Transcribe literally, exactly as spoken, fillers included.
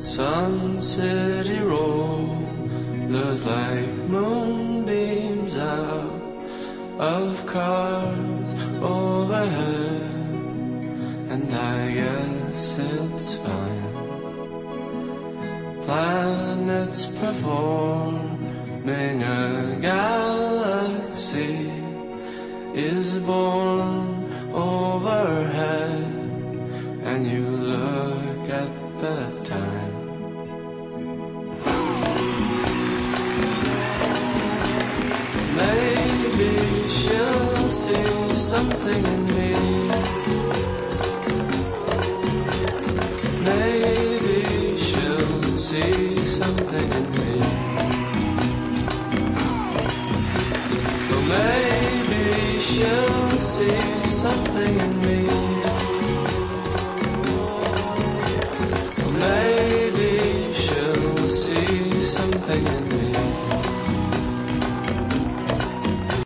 Sun City rollers like moonbeams out of cars overhead, and I guess it's fine. Planets performing a galaxy is born overhead, and you look at the time. Maybe she'll see something in me. Maybe she'll see something in me. Or maybe she'll see something in me.